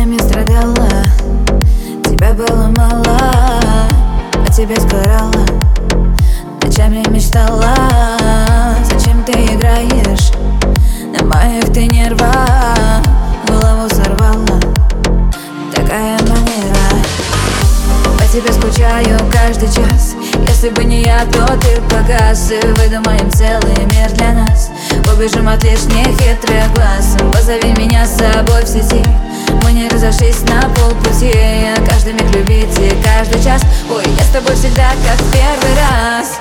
Ночами страдала, тебя было мало, о тебе сгорала, ночами мечтала. Зачем ты играешь на моих ты нервах? Голову сорвала, такая манера. По тебе скучаю каждый час. Если бы не я, то ты погас. И выдумаем целый мир для нас. Убежим от лишних хитрых глаз. Позови меня с собой в сети. Мы не разошлись на полпути. Каждый миг любить и каждый час. Ой, я с тобой всегда как в первый раз.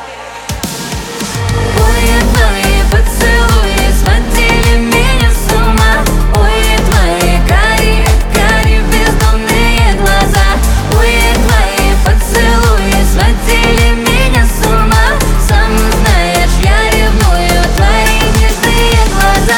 Ой, твои поцелуи сводили меня с ума. Ой, твои карие бездонные глаза. Ой, твои поцелуи сводили меня с ума. Сам знаешь, я ревную твои нежные глаза.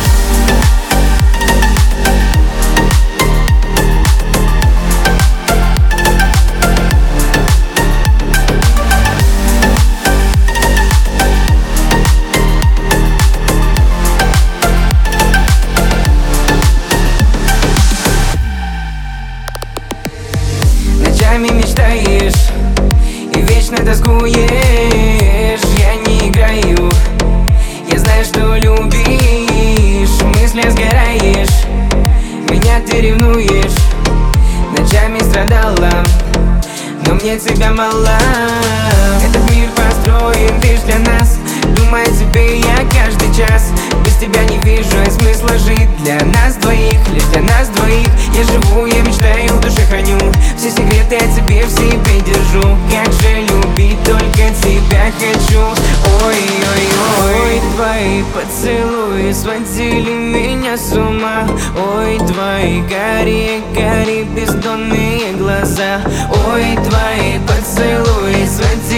Ночами мечтаешь и вечно тоскуешь. Я не играю, я знаю, что любишь. В мыслях сгораешь, меня ты ревнуешь. Ночами страдала, но мне тебя мало. Этот мир построен лишь для нас. Думаю о тебе я каждый час. Без тебя не вижу смысла жить. Для нас двоих, лишь для нас двоих. Я живу, я мечтаю, в душе храню. Все секреты о тебе в себе держу. Как же любить, только тебя хочу. Ой-ой-ой, твои поцелуи сводили меня с ума. Ой, твои карие бездонные глаза. Ой, твои поцелуи сводили